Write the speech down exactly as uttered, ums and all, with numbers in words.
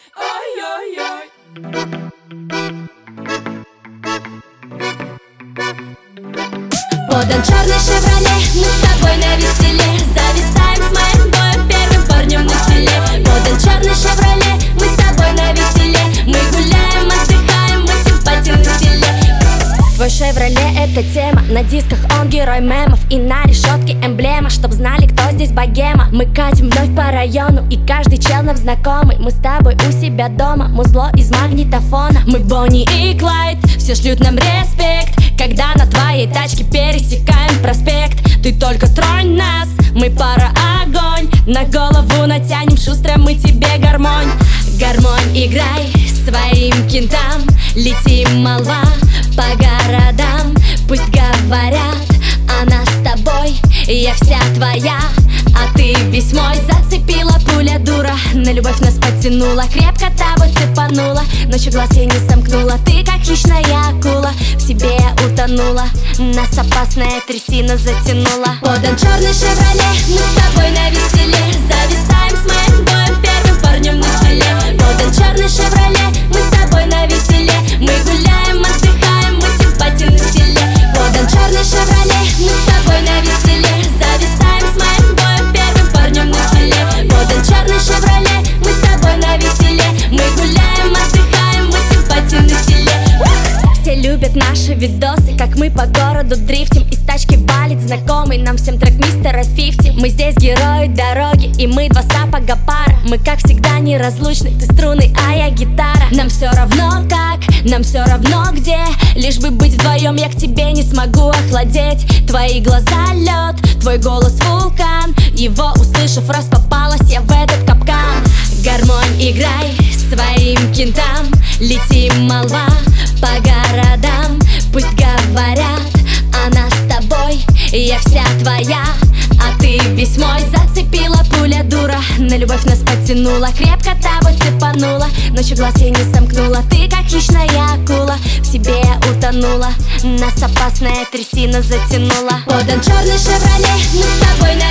Ой-ой-ой. Подан черный «Шевроле», мы с тобой навеселе, зависаем с моим боем, первым парнем на селе. Подан черный «Шевроле», мы с тобой навеселе, мы гуляем, отдыхаем, мы симпатии на селе. Твой «Шевроле» — это тема, на дисках он герой мемов, и на решетке эмблема, чтоб знали, кто здесь богема. Мы катим вновь по району, и каждый чел нам знакомый. Мы с тобой у себя дома, музло из магнитофона. Мы Бонни и Клайд, все шлют нам респект, когда на твоей тачке пересекаем проспект. Ты только тронь нас, мы пара огонь, на голову натянем шустро мы тебе гармонь. Гармонь, играй своим кентам, летим, молва, по городам. Пусть говорят о нас с тобой, я вся твоя, а ты весь мой. Зацепила пуля дура, на любовь нас подтянула, крепко тобой цепанула, ночью глаз я не сомкнула. Ты как хищная акула, в себе я утонула, нас опасная трясина затянула. Подан черный «Шевроле», мы с тобой навеселе, зависаем с моим боем, первым парнем на селе. Подан черный «Шевроле», мы с тобой навеселе, мы гуляем, отдыхаем, мы симпатии на селе. Подан черный «Шевроле», мы с тобой навеселе, зависаем с моим боем, первым парнем на селе. Подан черный «Шевроле», мы с тобой навеселе, мы гуляем, отдыхаем, мы симпатии на селе. Все любят наши видосы, как мы по городу дрифтим, из тачки валит знакомый нам всем трек мистера фифти. Мы здесь герои дороги, и мы два сапога пара. Мы как всегда неразлучны, ты струны, а я гитара. Нам все равно как, нам все равно где, лишь бы быть вдвоем, я к тебе не смогу охладеть. Твои глаза лед, твой голос вулкан, его услышав раз попалась я в этот капкан. Гармонь, играй своим кентам, летим, молва, по городам. Пусть говорят о нас с тобой, я вся твоя, а ты весь мой. Зацепила пуля дура, на любовь нас подтянула, крепко тобой цепанула, ночью глаз я не сомкнула. Ты как хищная акула, в себе я утонула, нас опасная трясина затянула. Подан черный «Шевроле», мы с тобой на